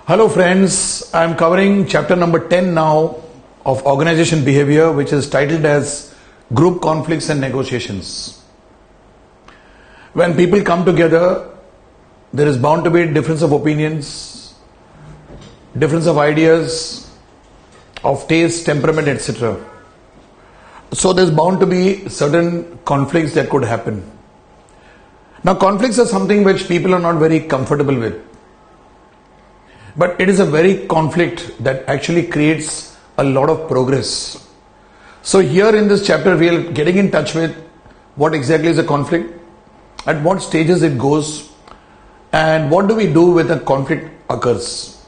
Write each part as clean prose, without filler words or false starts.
Hello friends, I am covering chapter number 10 now of organization behavior, which is titled as Group Conflicts and Negotiations. When people come together, there is bound to be difference of opinions, difference of ideas, of taste, temperament, etc. So there's bound to be certain conflicts that could happen. Now conflicts are something which people are not very comfortable with. But it is a very conflict that actually creates a lot of progress. So here in this chapter we are getting in touch with what exactly is a conflict, at what stages it goes, and what do we do when a conflict occurs.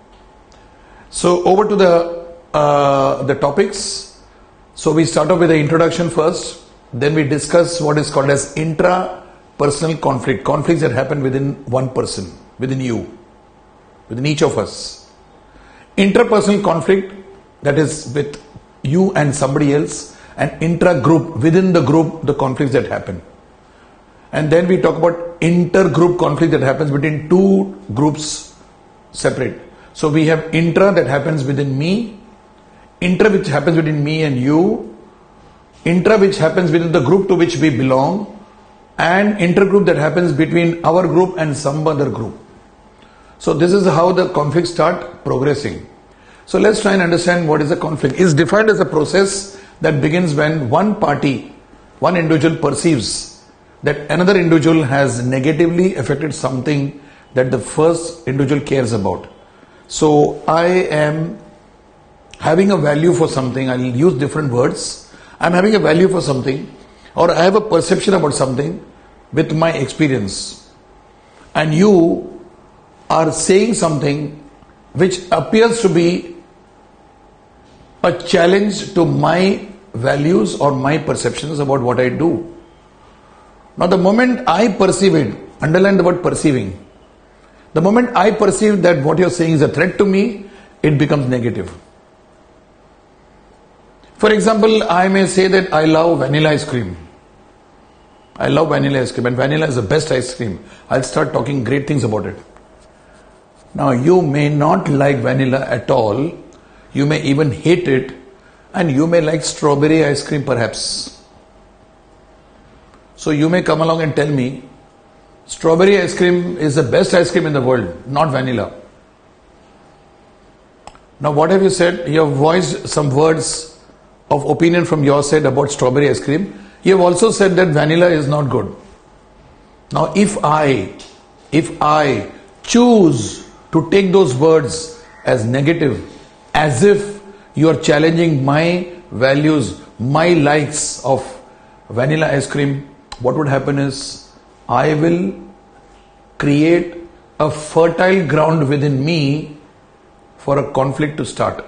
So over to the topics. So we start off with the introduction first, then we discuss what is called as intra-personal conflict, conflicts that happen within one person, within you, within each of us. Interpersonal conflict, that is with you and somebody else, and intra-group, within the group, the conflicts that happen. And then we talk about inter-group conflict that happens between two groups separate. So we have intra that happens within me, intra which happens between me and you, intra which happens within the group to which we belong, and intergroup that happens between our group and some other group. So this is how the conflicts start progressing. So let's try and understand what is a conflict. It is defined as a process that begins when one party, one individual perceives that another individual has negatively affected something that the first individual cares about. So I am having a value for something, I'll use different words. I'm having a value for something, or I have a perception about something with my experience. And you are saying something which appears to be a challenge to my values or my perceptions about what I do. Now the moment I perceive it, underline the word perceiving. The moment I perceive that what you're saying is a threat to me, it becomes negative. For example, I may say that I love vanilla ice cream. I love vanilla ice cream and vanilla is the best ice cream. I'll start talking great things about it. Now you may not like vanilla at all, you may even hate it, and you may like strawberry ice cream perhaps. So you may come along and tell me, strawberry ice cream is the best ice cream in the world, not vanilla. Now what have you said? You have voiced some words of opinion from your side about strawberry ice cream. You have also said that vanilla is not good. Now if I choose to take those words as negative, as if you are challenging my values, my likes of vanilla ice cream, what would happen is I will create a fertile ground within me for a conflict to start.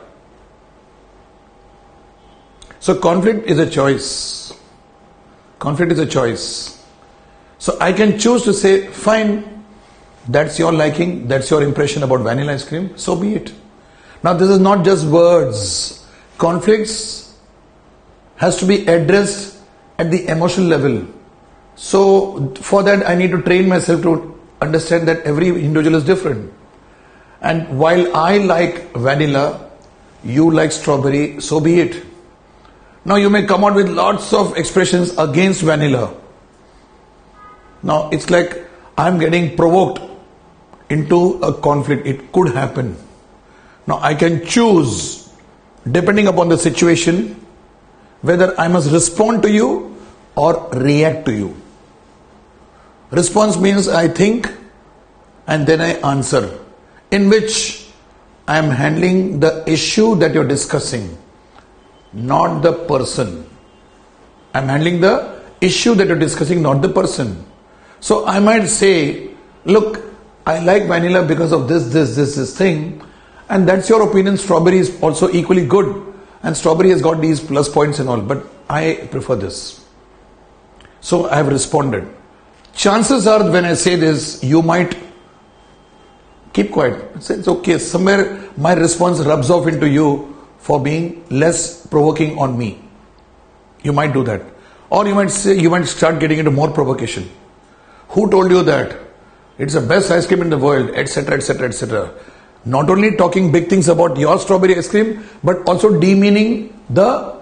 So conflict is a choice. Conflict is a choice. So I can choose to say, fine, that's your liking, that's your impression about vanilla ice cream, so be it. Now this is not just words. Conflicts has to be addressed at the emotional level. So for that I need to train myself to understand that every individual is different. And while I like vanilla, you like strawberry, so be it. Now you may come out with lots of expressions against vanilla. Now it's like I'm getting provoked into a conflict. It could happen. Now I can choose, depending upon the situation, whether I must respond to you or react to you. Response means I think and then I answer, in which I am handling the issue that you're discussing, not the person. I'm handling the issue that you're discussing, not the person. So I might say, look, I like vanilla because of this thing, and that's your opinion. Strawberry is also equally good, and strawberry has got these plus points and all, but I prefer this. So I have responded. Chances are when I say this, you might keep quiet. Say it's okay. Somewhere my response rubs off into you for being less provoking on me. You might do that. Or you might say, you might start getting into more provocation. Who told you that? It's the best ice cream in the world, etc., etc., etc. Not only talking big things about your strawberry ice cream, but also demeaning the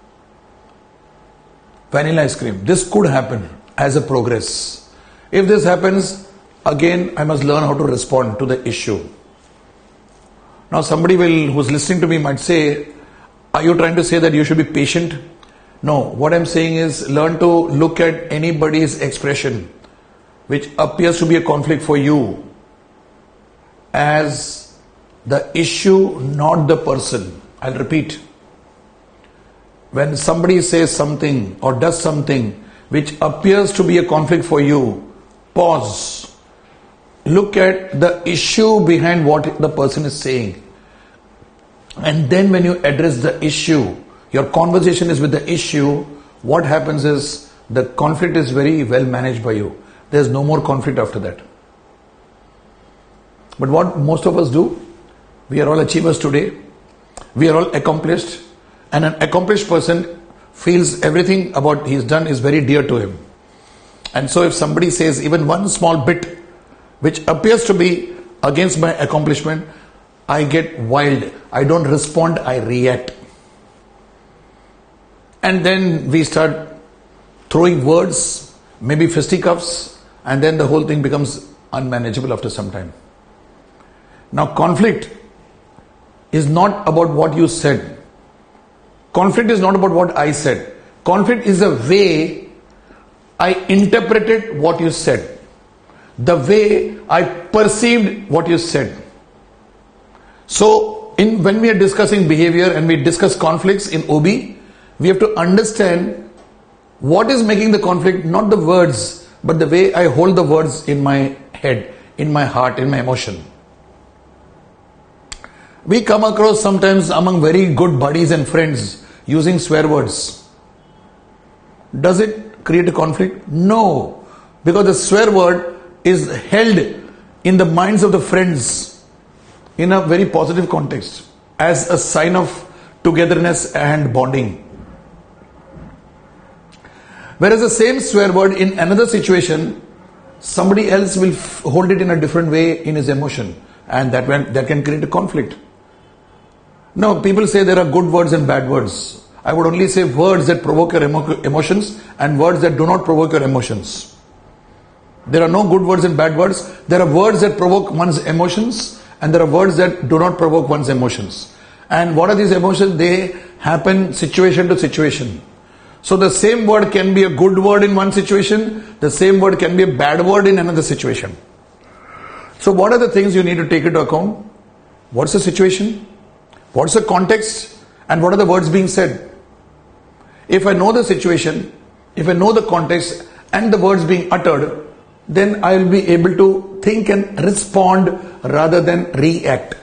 vanilla ice cream. This could happen as a progress. If this happens, again, I must learn how to respond to the issue. Now somebody who's listening to me might say, are you trying to say that you should be patient? No, what I'm saying is learn to look at anybody's expression which appears to be a conflict for you as the issue, not the person. I'll repeat. When somebody says something or does something which appears to be a conflict for you, pause. Look at the issue behind what the person is saying. And then when you address the issue, your conversation is with the issue, what happens is the conflict is very well managed by you. There's no more conflict after that. But what most of us do, we are all achievers today. We are all accomplished. And an accomplished person feels everything about he's done is very dear to him. And so if somebody says even one small bit which appears to be against my accomplishment, I get wild. I don't respond, I react. And then we start throwing words, maybe fisticuffs, and then the whole thing becomes unmanageable after some time. Now conflict is not about what you said. Conflict is not about what I said. Conflict is a way I interpreted what you said. The way I perceived what you said. So, when we are discussing behavior and we discuss conflicts in OB, we have to understand what is making the conflict, not the words, but the way I hold the words in my head, in my heart, in my emotion. We come across sometimes among very good buddies and friends using swear words. Does it create a conflict? No, because the swear word is held in the minds of the friends in a very positive context as a sign of togetherness and bonding. Whereas the same swear word in another situation, somebody else will hold it in a different way in his emotion, and that can create a conflict. Now, people say there are good words and bad words. I would only say words that provoke your emotions and words that do not provoke your emotions. There are no good words and bad words. There are words that provoke one's emotions and there are words that do not provoke one's emotions. And what are these emotions? They happen situation to situation. So the same word can be a good word in one situation. The same word can be a bad word in another situation. So what are the things you need to take into account? What's the situation? What's the context? And what are the words being said? If I know the situation, if I know the context and the words being uttered, then I will be able to think and respond rather than react.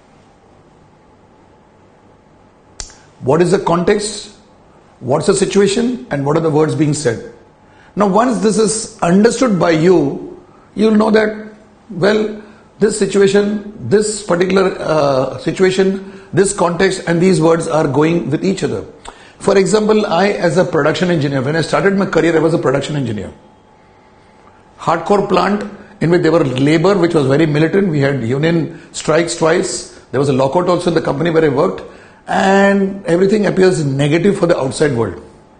What is the context? What's the situation? And what are the words being said? Now once this is understood by you, you'll know that, well, this situation, this particular situation, this context and these words are going with each other. For example, I as a production engineer, when I started my career, I was a production engineer. Hardcore plant in which there were labor which was very militant. We had union strikes twice. There was a lockout also in the company where I worked. And everything appears negative for the outside world.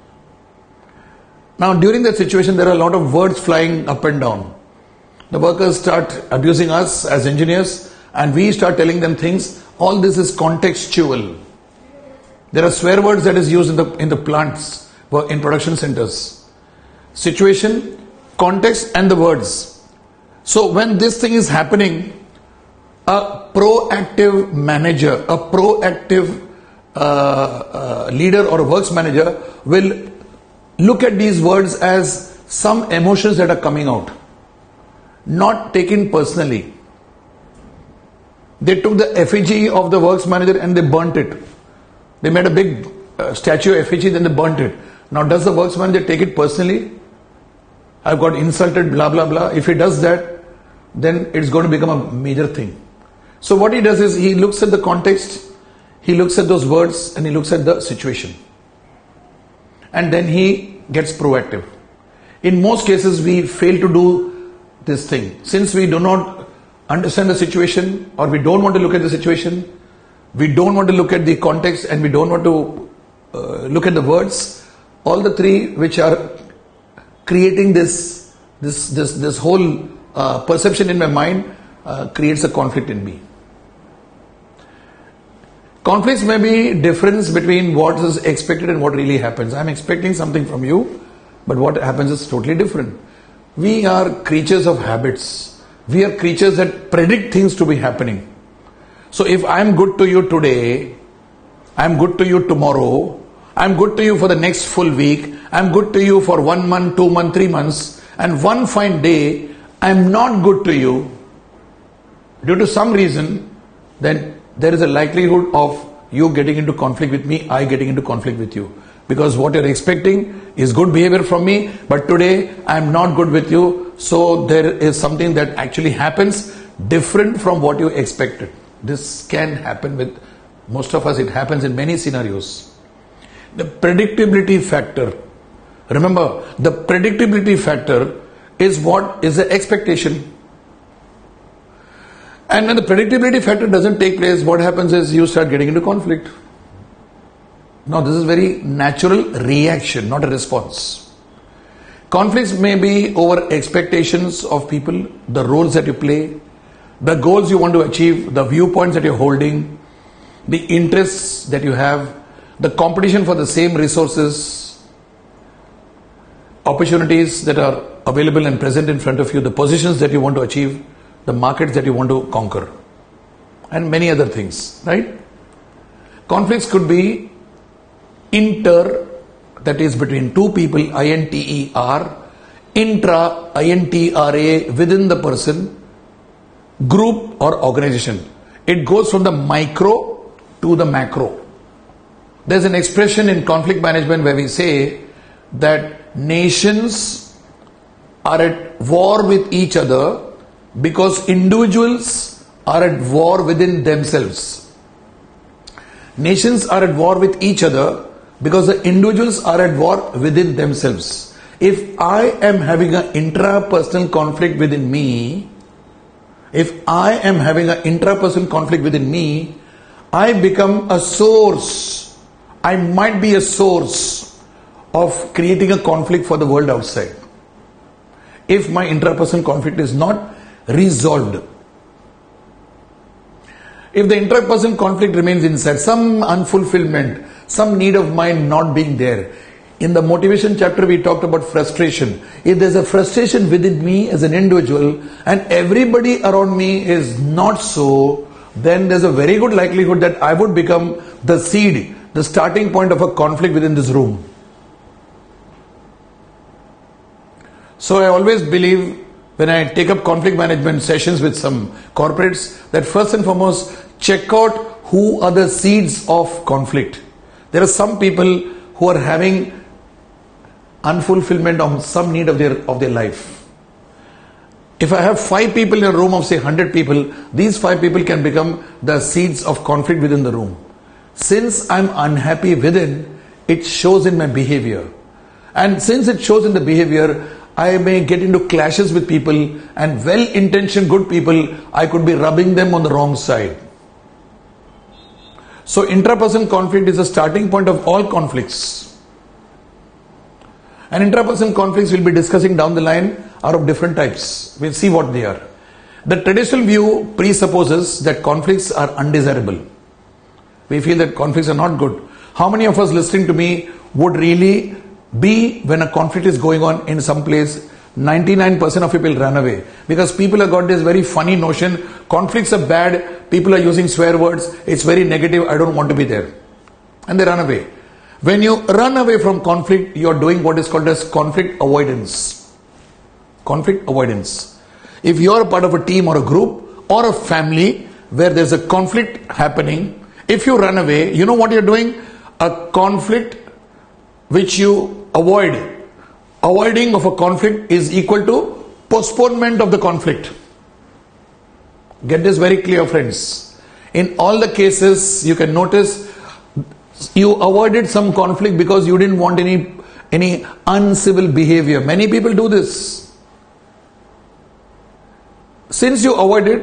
Now during that situation, there are a lot of words flying up and down. The workers start abusing us as engineers and we start telling them things. All this is contextual. There are swear words that is used in the plants, in production centers. Situation, context and the words. So when this thing is happening, a proactive manager, a proactive leader or a works manager will look at these words as some emotions that are coming out, not taken personally. They took the effigy of the works manager and they burnt it. They made a big statue effigy, then they burnt it. Now does the works manager take it personally? I've got insulted, blah blah blah. If he does that, then it's going to become a major thing. So what he does is he looks at the context, he looks at those words and he looks at the situation. And then he gets proactive. In most cases we fail to do this thing. Since we do not understand the situation, or we don't want to look at the situation, we don't want to look at the context, and we don't want to look at the words. All the three which are creating this whole perception in my mind creates a conflict in me. Conflicts may be difference between what is expected and what really happens. I'm expecting something from you, but what happens is totally different. We are creatures of habits. We are creatures that predict things to be happening. So if I'm good to you today, I'm good to you tomorrow, I'm good to you for the next full week, I'm good to you for 1 month, 2 months, 3 months, and one fine day, I'm not good to you due to some reason, then there is a likelihood of you getting into conflict with me, I getting into conflict with you. Because what you're expecting is good behavior from me, but today I'm not good with you, so there is something that actually happens different from what you expected. This can happen with most of us, it happens in many scenarios. The predictability factor. Remember, the predictability factor is what is the expectation. And when the predictability factor doesn't take place, what happens is you start getting into conflict. Now, this is very natural reaction, not a response. Conflicts may be over expectations of people, the roles that you play, the goals you want to achieve, the viewpoints that you're holding, the interests that you have, the competition for the same resources, opportunities that are available and present in front of you, the positions that you want to achieve, the markets that you want to conquer, and many other things, right? Conflicts could be inter, that is between two people, INTER, intra, INTRA, within the person, group or organization. It goes from the micro to the macro. There's an expression in conflict management where we say that nations are at war with each other because individuals are at war within themselves. Nations are at war with each other because the individuals are at war within themselves. If I am having an intrapersonal conflict within me, I become a source. I might be a source of creating a conflict for the world outside. If my intrapersonal conflict is not resolved. If the intrapersonal conflict remains inside, some unfulfillment, some need of mine not being there. In the motivation chapter, we talked about frustration. If there's a frustration within me as an individual and everybody around me is not so, then there's a very good likelihood that I would become the seed, the starting point of a conflict within this room. So I always believe when I take up conflict management sessions with some corporates that first and foremost check out who are the seeds of conflict. There are some people who are having unfulfillment of some need of their life. If I have 5 people in a room of say 100 people, these 5 people can become the seeds of conflict within the room. Since I'm unhappy within, it shows in my behavior. And since it shows in the behavior, I may get into clashes with people, and well-intentioned good people, I could be rubbing them on the wrong side. So intrapersonal conflict is the starting point of all conflicts. And intrapersonal conflicts we'll be discussing down the line are of different types. We'll see what they are. The traditional view presupposes that conflicts are undesirable. We feel that conflicts are not good. How many of us listening to me would really be when a conflict is going on in some place? 99% of people run away because people have got this very funny notion, conflicts are bad, people are using swear words, it's very negative, I don't want to be there, and they run away. When you run away from conflict, you are doing what is called as conflict avoidance. Conflict avoidance. If you are a part of a team or a group or a family where there's a conflict happening, if you run away, you know what you're doing? A conflict which you avoid. Avoiding of a conflict is equal to postponement of the conflict. Get this very clear, friends. In all the cases, you can notice you avoided some conflict because you didn't want any uncivil behavior. Many people do this. Since you avoid it,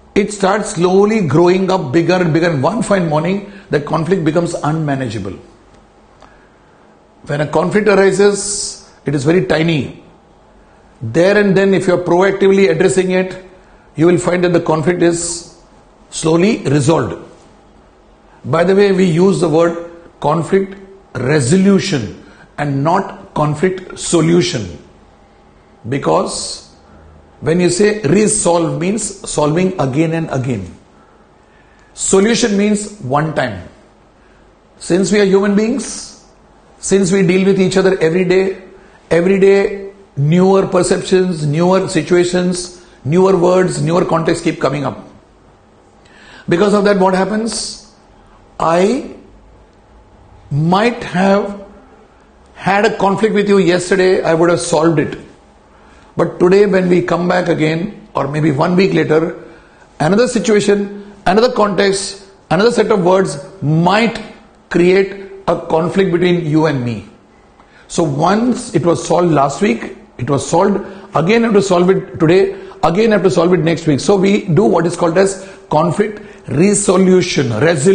it starts slowly growing up bigger and bigger. And one fine morning, that conflict becomes unmanageable. When a conflict arises, it is very tiny. There and then, if you are proactively addressing it, you will find that the conflict is slowly resolved. By the way, we use the word conflict resolution and not conflict solution. Because when you say resolve means solving again and again. Solution means one time. Since we are human beings, since we deal with each other every day, newer perceptions, newer situations, newer words, newer contexts keep coming up. Because of that, what happens? I might have had a conflict with you yesterday, I would have solved it. But today, when we come back again, or maybe 1 week later, another situation, another context, another set of words might create a conflict between you and me. So once it was solved last week, it was solved, again I have to solve it today, again I have to solve it next week. So we do what is called as conflict resolution.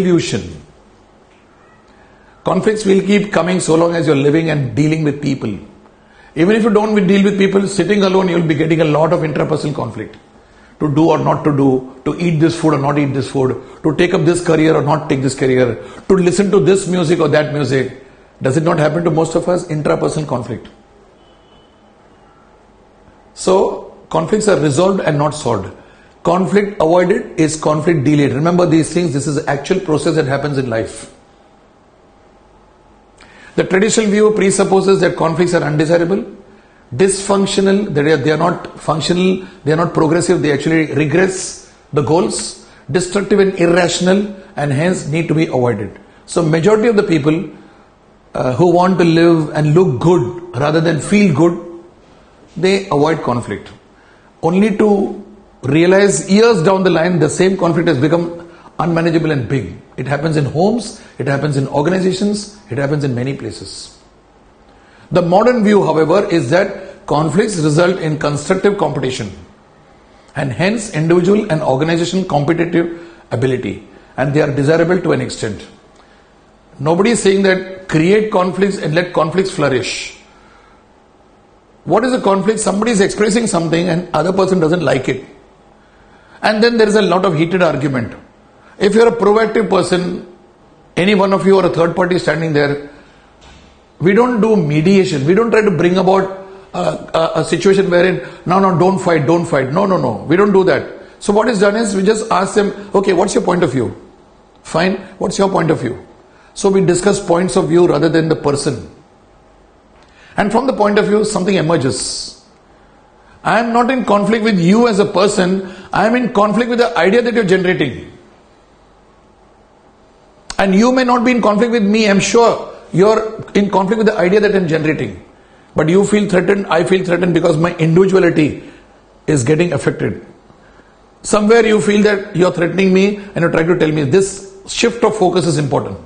Conflicts will keep coming so long as you're living and dealing with people. Even if you don't deal with people, sitting alone, you'll be getting a lot of intrapersonal conflict. To do or not to do, to eat this food or not eat this food, to take up this career or not take this career, to listen to this music or that music. Does it not happen to most of us? Intrapersonal conflict. So, conflicts are resolved and not solved. Conflict avoided is conflict delayed. Remember these things, this is the actual process that happens in life. The traditional view presupposes that conflicts are undesirable, dysfunctional, they are not functional, they are not progressive, they actually regress the goals, destructive and irrational, and hence need to be avoided. So majority of the people who want to live and look good rather than feel good, they avoid conflict. Only to realize years down the line, the same conflict has become unmanageable and big. It happens in homes, it happens in organizations, it happens in many places. The modern view, however, is that conflicts result in constructive competition and hence individual and organizational competitive ability, and they are desirable to an extent. Nobody is saying that create conflicts and let conflicts flourish. What is a conflict? Somebody is expressing something and other person doesn't like it. And then there is a lot of heated argument. If you are a proactive person, any one of you or a third party standing there, we don't do mediation. We don't try to bring about a situation wherein, no, don't fight. No. We don't do that. So what is done is we just ask them, okay, what's your point of view? Fine, what's your point of view? So we discuss points of view rather than the person. And from the point of view, something emerges. I am not in conflict with you as a person. I am in conflict with the idea that you're generating. And you may not be in conflict with me. I'm sure you're in conflict with the idea that I'm generating. But you feel threatened, I feel threatened because my individuality is getting affected. Somewhere you feel that you're threatening me and you're trying to tell me. This shift of focus is important.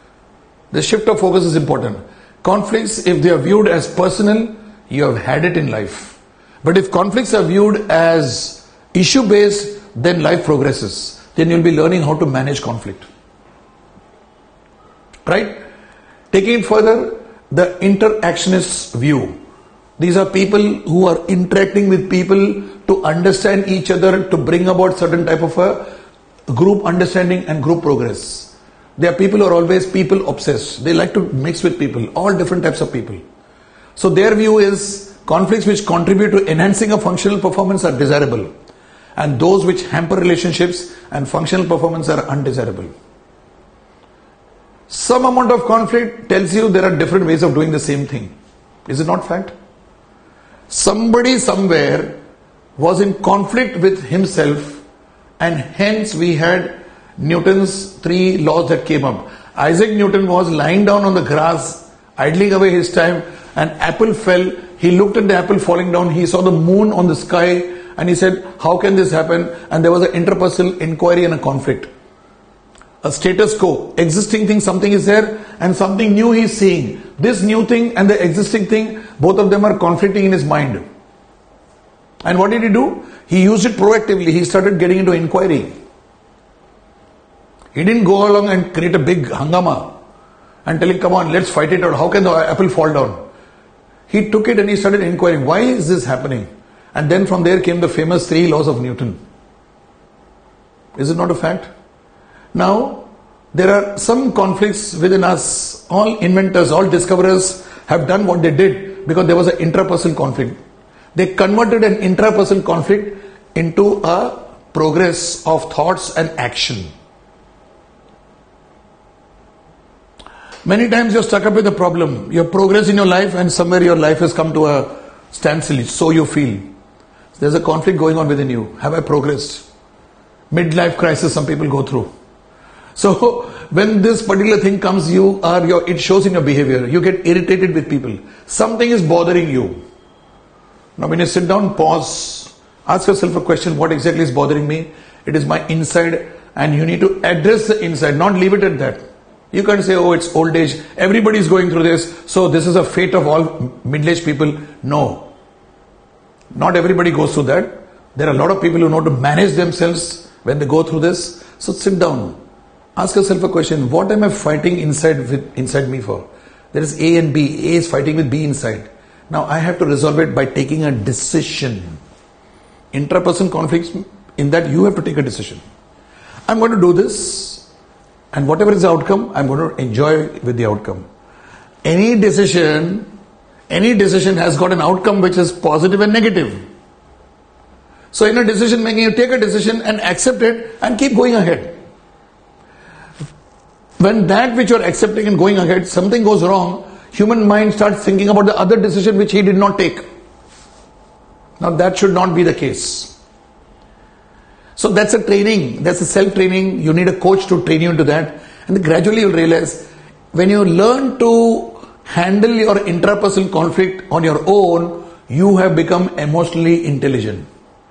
Conflicts, if they are viewed as personal, you have had it in life. But if conflicts are viewed as issue-based, then life progresses. Then you'll be learning how to manage conflict. Right? Taking it further, the interactionist view. These are people who are interacting with people to understand each other, to bring about certain type of a group understanding and group progress. They are people who are always people obsessed. They like to mix with people, all different types of people. So their view is conflicts which contribute to enhancing a functional performance are desirable, and those which hamper relationships and functional performance are undesirable. Some amount of conflict tells you there are different ways of doing the same thing. Is it not fact? Somebody somewhere was in conflict with himself, and hence we had Newton's 3 laws that came up. Isaac Newton was lying down on the grass, idling away his time. An apple fell. He looked at the apple falling down. He saw the moon on the sky and he said, how can this happen? And there was an interpersonal inquiry and a conflict. A status quo, existing thing, something is there and something new he is seeing. This new thing and the existing thing, both of them are conflicting in his mind. And what did he do? He used it proactively. He started getting into inquiry. He didn't go along and create a big hangama and telling, come on, let's fight it out. How can the apple fall down? He took it and he started inquiring, why is this happening? And then from there came the famous 3 laws of Newton. Is it not a fact? Now, there are some conflicts within us. All inventors, all discoverers have done what they did because there was an intrapersonal conflict. They converted an intrapersonal conflict into a progress of thoughts and action. Many times you're stuck up with a problem. You have progress in your life and somewhere your life has come to a standstill. So you feel. There's a conflict going on within you. Have I progressed? Midlife crisis some people go through. So when this particular thing comes, it shows in your behavior. You get irritated with people. Something is bothering you. Now when you sit down, pause, ask yourself a question, what exactly is bothering me? It is my inside, and you need to address the inside, not leave it at that. You can't say, oh, it's old age, everybody is going through this, so this is a fate of all middle-aged people. No. Not everybody goes through that. There are a lot of people who know to manage themselves when they go through this. So sit down. Ask yourself a question, what am I fighting inside me for? There is A and B. A is fighting with B inside. Now I have to resolve it by taking a decision. Intrapersonal conflicts, in that you have to take a decision. I'm going to do this, and whatever is the outcome, I'm going to enjoy with the outcome. Any decision has got an outcome which is positive and negative. So in a decision making, you take a decision and accept it and keep going ahead. When that which you're accepting and going ahead, something goes wrong, human mind starts thinking about the other decision which he did not take. Now that should not be the case. So that's a training, that's a self-training. You need a coach to train you into that. And gradually you'll realize, when you learn to handle your intrapersonal conflict on your own, you have become emotionally intelligent.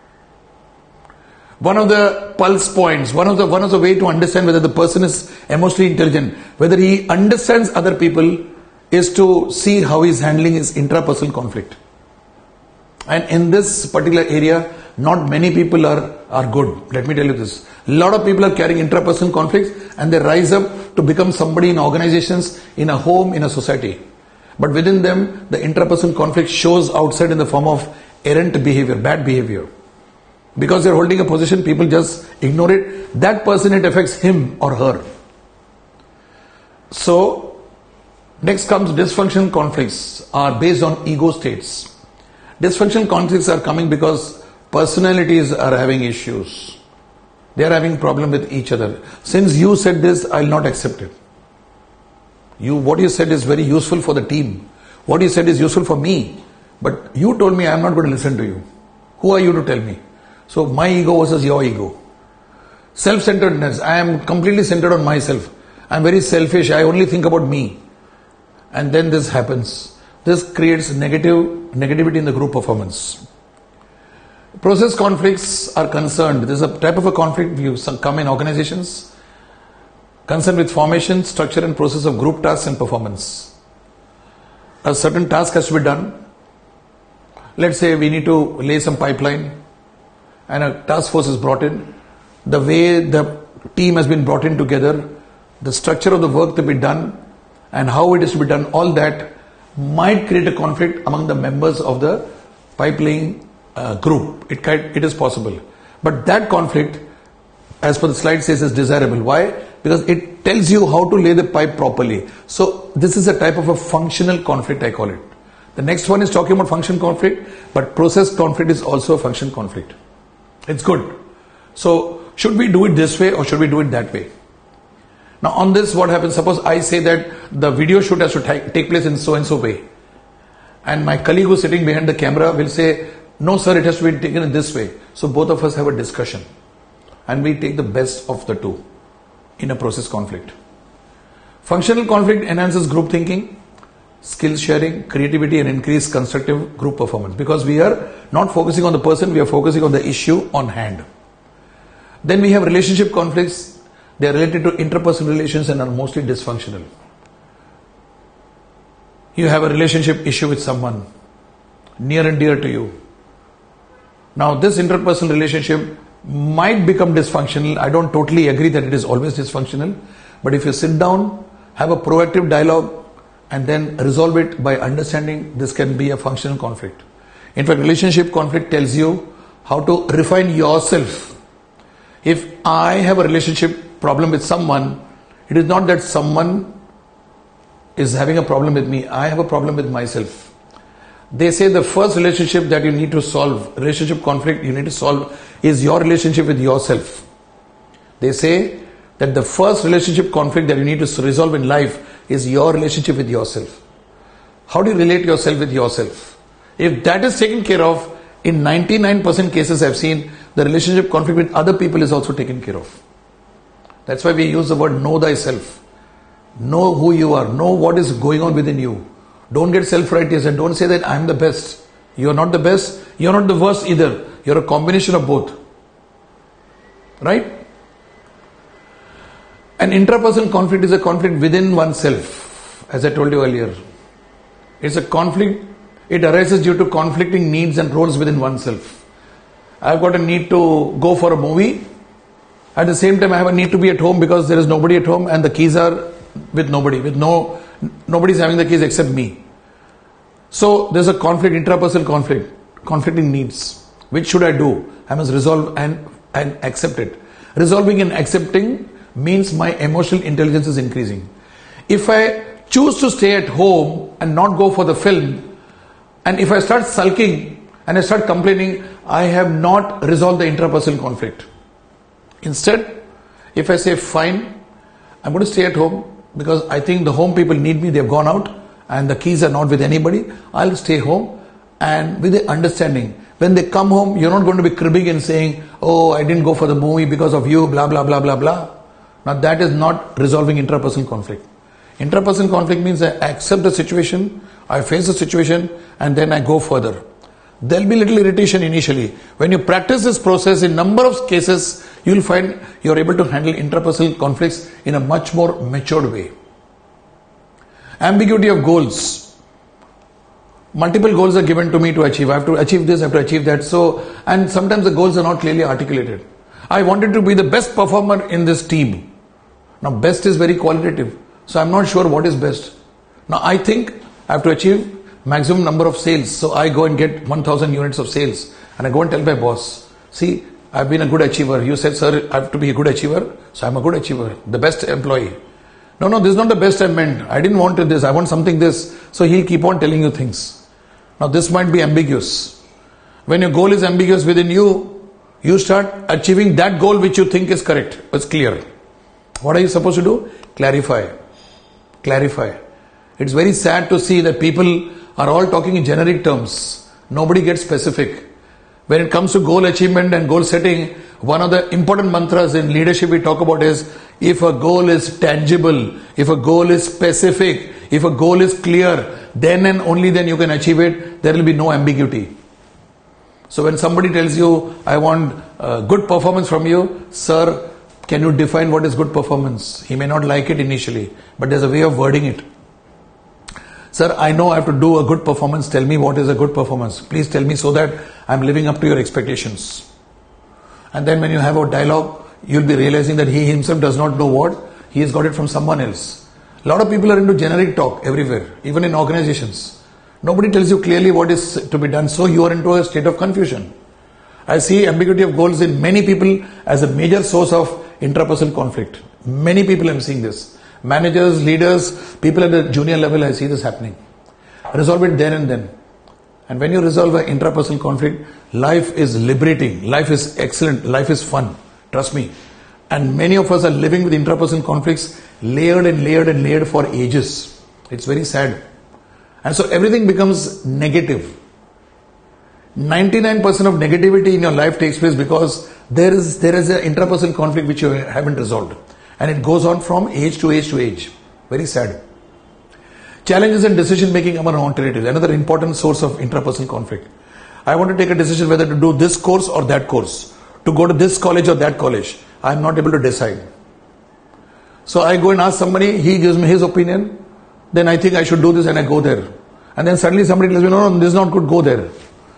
One of the pulse points, one of the way to understand whether the person is emotionally intelligent, whether he understands other people, is to see how he is handling his intrapersonal conflict. And in this particular area, not many people are good. Let me tell you this. A lot of people are carrying intrapersonal conflicts and they rise up to become somebody in organizations, in a home, in a society. But within them, the intrapersonal conflict shows outside in the form of errant behavior, bad behavior. Because they're holding a position, people just ignore it. That person, it affects him or her. So, next comes dysfunctional conflicts are based on ego states. Dysfunctional conflicts are coming because personalities are having issues. They are having problem with each other. Since you said this, I'll not accept it. What you said is very useful for the team. What you said is useful for me. But you told me I'm not going to listen to you. Who are you to tell me? So my ego versus your ego. Self-centeredness. I am completely centered on myself. I am very selfish. I only think about me. And then this happens. This creates negativity in the group performance. Process conflicts are concerned. This is a type of a conflict you come in organizations concerned with formation, structure and process of group tasks and performance. A certain task has to be done. Let's say we need to lay some pipeline and a task force is brought in. The way the team has been brought in together, the structure of the work to be done and how it is to be done, all that might create a conflict among the members of the pipeline group. It is possible. But that conflict, as per the slide says, is desirable. Why? Because it tells you how to lay the pipe properly. So this is a type of a functional conflict, I call it. The next one is talking about function conflict, but process conflict is also a function conflict. It's good. So should we do it this way or should we do it that way? Now on this, what happens? Suppose I say that the video shoot has to take place in so and so way. And my colleague who's sitting behind the camera will say, no sir, it has to be taken in this way. So both of us have a discussion. And we take the best of the two in a process conflict. Functional conflict enhances group thinking, skill sharing, creativity and increased constructive group performance. Because we are not focusing on the person, we are focusing on the issue on hand. Then we have relationship conflicts. They are related to interpersonal relations and are mostly dysfunctional. You have a relationship issue with someone near and dear to you. Now this interpersonal relationship might become dysfunctional. I don't totally agree that it is always dysfunctional. But if you sit down, have a proactive dialogue, and then resolve it by understanding, this can be a functional conflict. In fact, relationship conflict tells you how to refine yourself. If I have a relationship problem with someone, it is not that someone is having a problem with me. I have a problem with myself. They say the first relationship that you need to solve, relationship conflict you need to solve, is your relationship with yourself. They say that the first relationship conflict that you need to resolve in life is your relationship with yourself. How do you relate yourself with yourself? If that is taken care of, in 99% cases I've seen, the relationship conflict with other people is also taken care of. That's why we use the word know thyself. Know who you are. Know what is going on within you. Don't get self-righteous and don't say that I'm the best. You're not the best. You're not the worst either. You're a combination of both. Right? An intrapersonal conflict is a conflict within oneself. As I told you earlier. It's a conflict. It arises due to conflicting needs and roles within oneself. I've got a need to go for a movie. At the same time, I have a need to be at home because there is nobody at home and the keys are with nobody. Nobody's having the keys except me. So there's a conflict, intrapersonal conflict, conflicting needs. Which should I do? I must resolve and accept it. Resolving and accepting means my emotional intelligence is increasing. If I choose to stay at home and not go for the film, and if I start sulking and I start complaining, I have not resolved the intrapersonal conflict. Instead, if I say, fine, I'm going to stay at home because I think the home people need me, they've gone out and the keys are not with anybody, I'll stay home and with the understanding. When they come home, you're not going to be cribbing and saying, oh, I didn't go for the movie because of you, blah, blah, blah, blah, blah. Now that is not resolving intrapersonal conflict. Intrapersonal conflict means I accept the situation, I face the situation, and then I go further. There'll be little irritation initially. When you practice this process, in number of cases, you'll find you're able to handle intrapersonal conflicts in a much more matured way. Ambiguity of goals. Multiple goals are given to me to achieve. I have to achieve this, I have to achieve that. And sometimes the goals are not clearly articulated. I wanted to be the best performer in this team. Now, best is very qualitative. So I'm not sure what is best. Now I think I have to achieve maximum number of sales. So I go and get 1000 units of sales. And I go and tell my boss, see, I've been a good achiever. You said, sir, I have to be a good achiever. So I'm a good achiever. The best employee. No, this is not the best I meant. I didn't want this. I want something this. So he'll keep on telling you things. Now this might be ambiguous. When your goal is ambiguous within you, you start achieving that goal which you think is correct. It's clear. What are you supposed to do? Clarify. It's very sad to see that people are all talking in generic terms. Nobody gets specific. When it comes to goal achievement and goal setting, one of the important mantras in leadership we talk about is, if a goal is tangible, if a goal is specific, if a goal is clear, then and only then you can achieve it. There will be no ambiguity. So when somebody tells you, I want good performance from you, sir, can you define what is good performance? He may not like it initially, but there's a way of wording it. Sir, I know I have to do a good performance. Tell me what is a good performance. Please tell me so that I'm living up to your expectations. And then when you have a dialogue, you'll be realizing that he himself does not know what. He has got it from someone else. A lot of people are into generic talk everywhere, even in organizations. Nobody tells you clearly what is to be done. So you are into a state of confusion. I see ambiguity of goals in many people as a major source of intrapersonal conflict. Many people I'm seeing this. Managers, leaders, people at the junior level, I see this happening. Resolve it there and then. And when you resolve an intrapersonal conflict, life is liberating. Life is excellent. Life is fun. Trust me. And many of us are living with intrapersonal conflicts layered and layered and layered for ages. It's very sad. And so everything becomes negative. 99% of negativity in your life takes place because there is an intrapersonal conflict which you haven't resolved. And it goes on from age to age to age. Very sad. Challenges in decision making among alternatives. Another important source of intrapersonal conflict. I want to take a decision whether to do this course or that course. To go to this college or that college. I am not able to decide. So I go and ask somebody, he gives me his opinion. Then I think I should do this and I go there. And then suddenly somebody tells me, no, this is not good, go there.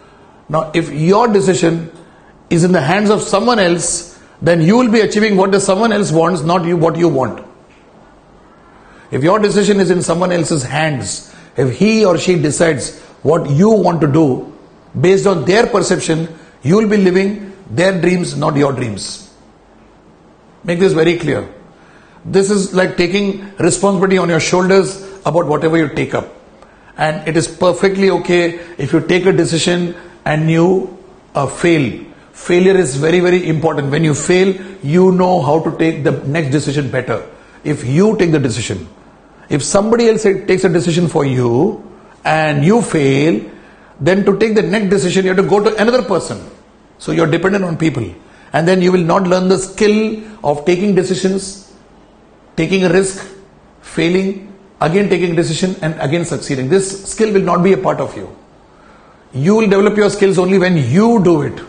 Now, if your decision is in the hands of someone else, then you will be achieving what the someone else wants, not you what you want. If your decision is in someone else's hands, if he or she decides what you want to do based on their perception, you will be living their dreams, not your dreams. Make this very clear. This is like taking responsibility on your shoulders about whatever you take up. And it is perfectly okay if you take a decision and you fail. Failure is very, very important. When you fail, you know how to take the next decision better. If you take the decision. If somebody else takes a decision for you and you fail, then to take the next decision, you have to go to another person. So you're dependent on people. And then you will not learn the skill of taking decisions, taking a risk, failing, again taking a decision and again succeeding. This skill will not be a part of you. You will develop your skills only when you do it.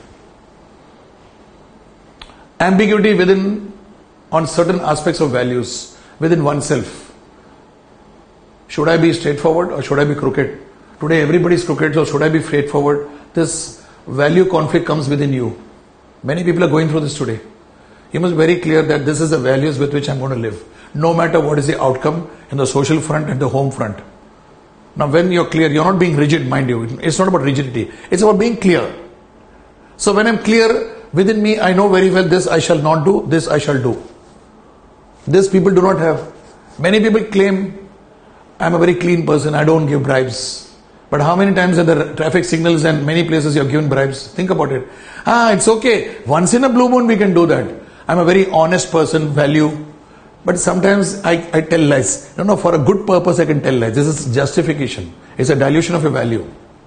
Ambiguity within on certain aspects of values within oneself. Should I be straightforward or should I be crooked? Today everybody is crooked, so should I be straightforward? This value conflict comes within you. Many people are going through this today. You must be very clear that this is the values with which I'm going to live. No matter what is the outcome in the social front and the home front. Now when you're clear, you're not being rigid, mind you. It's not about rigidity. It's about being clear. So when I'm clear within me, I know very well this I shall not do, this I shall do. This people do not have. Many people claim, I'm a very clean person, I don't give bribes. But how many times at the traffic signals and many places you're given bribes? Think about it. It's okay. Once in a blue moon we can do that. I'm a very honest person, value. But sometimes I tell lies. No, for a good purpose I can tell lies. This is justification. It's a dilution of a value.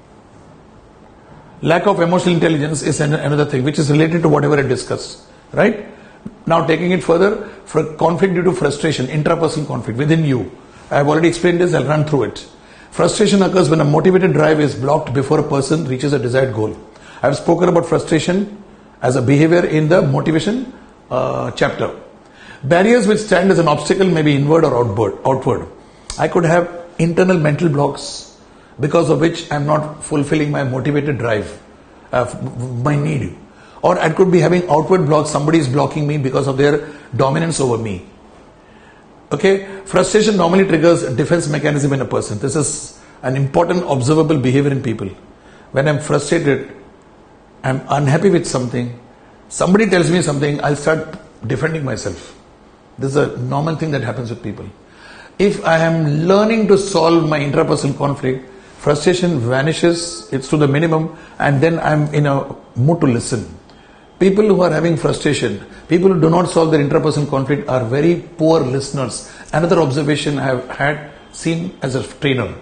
Lack of emotional intelligence is another thing which is related to whatever I discussed. Right? Now taking it further, conflict due to frustration, intrapersonal conflict within you. I have already explained this, I'll run through it. Frustration occurs when a motivated drive is blocked before a person reaches a desired goal. I have spoken about frustration as a behavior in the motivation chapter. Barriers which stand as an obstacle may be inward or outward. I could have internal mental blocks because of which I am not fulfilling my motivated drive, my need. Or I could be having outward blocks, somebody is blocking me because of their dominance over me. Okay, frustration normally triggers a defense mechanism in a person. This is an important observable behavior in people. When I'm frustrated, I'm unhappy with something, somebody tells me something, I'll start defending myself. This is a normal thing that happens with people. If I am learning to solve my intrapersonal conflict, frustration vanishes, it's to the minimum, and then I'm in a mood to listen. People who are having frustration, people who do not solve their intrapersonal conflict are very poor listeners. Another observation I have seen as a trainer.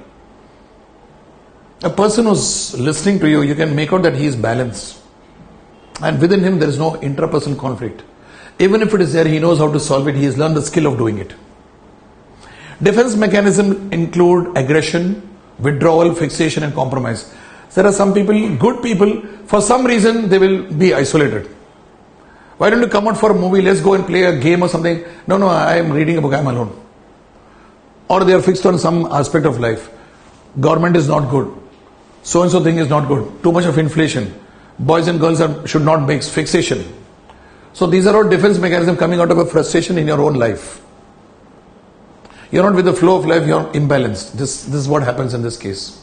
A person who's listening to you, you can make out that he is balanced. And within him there is no intrapersonal conflict. Even if it is there, he knows how to solve it. He has learned the skill of doing it. Defense mechanisms include aggression, withdrawal, fixation and compromise. There are some people, good people, for some reason they will be isolated. Why don't you come out for a movie? Let's go and play a game or something. No, I am reading a book, I am alone. Or they are fixed on some aspect of life. Government is not good. So and so thing is not good. Too much of inflation. Boys and girls should not mix. Fixation. So these are all defense mechanisms coming out of a frustration in your own life. You're not with the flow of life, you're imbalanced. This is what happens in this case.